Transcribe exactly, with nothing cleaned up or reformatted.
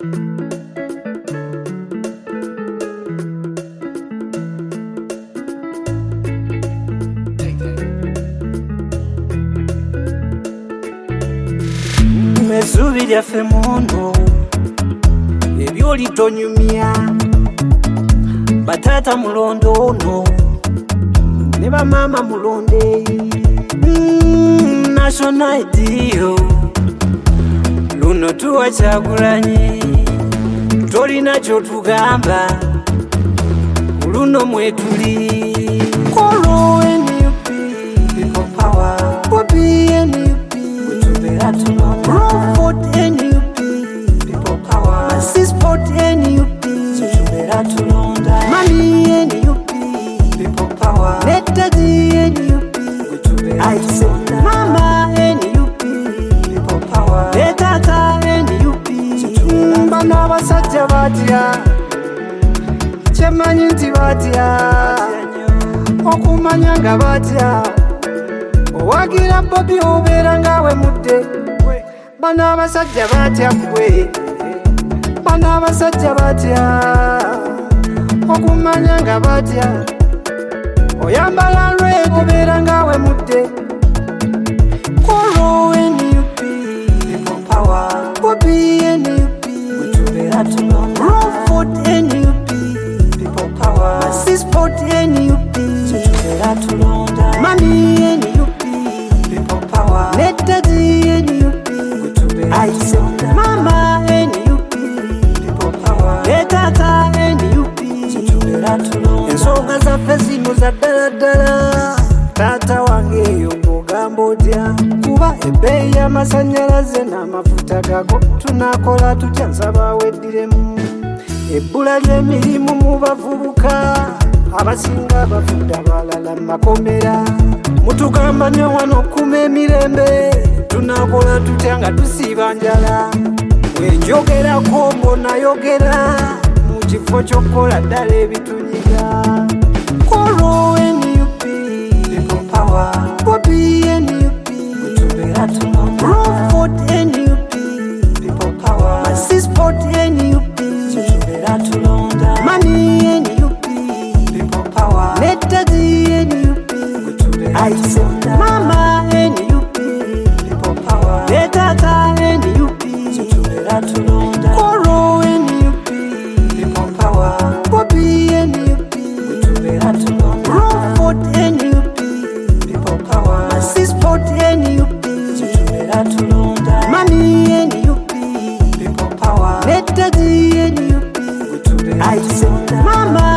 Mesubi lya femono ebyoli tonyumya batata mulondo ono ne bamama mulonde mm, national ideal luno tuwa Kyagulanyi tolina kyotugamba luno mwetuli kolo N U P people power Bobby N U P wetubera tulonda Rockford N U P people power Masisport N U P wetubera tulonda Mami N U P people power Netadi N U P wetubera tulonda Mama N U P people power Netata N U P Mbana basajja batya Chemanyi nti batya okumanya nga batya owagira Bobby obeera ngawe mudde bano abasajja batya gwe bano abasajja batya okumanya nga batya oyambala red obeera ngawe mudde kolo N U P people power Bobby N U P wetubera tulonda Rockford N U P people power Masisport N U P wetubera tulonda Mami N U P people power Netadi N U P wetubera tulonda Mama N U P people power Netata N U P wetubera tulonda ensonga zaffe zino za ddala ddala taata wange eyo ng'ogamba otya kuba ebbeeyi y'amasannyalaze n'amafuta gago tunakola tutya nsaba weddiremu ebbula ly'emirimu mu bavubuka abasinga bafudde abalala mu makomera mutugamba nnyo wano okuma emirembe tunakola tutya nga tusiiba njala bwenjogerako mbonayogera mu kifo ky'okukola ddala ebitunyiga kolo N U P people power Bobby N U P wetubera tulonda Rockford N U P people power Masisport N U P wetubera tulonda Mami N U P people power Netadi N U P wetubera tulonda Mama N U P people power Netata N U P wetubera tulonda kolo N U P people power Bobby N U P wetubera tulonda Rockford N U P people power Masisport N U P wetubera tulonda Mami N U P people power Netadi N U P wetubera tulonda Mama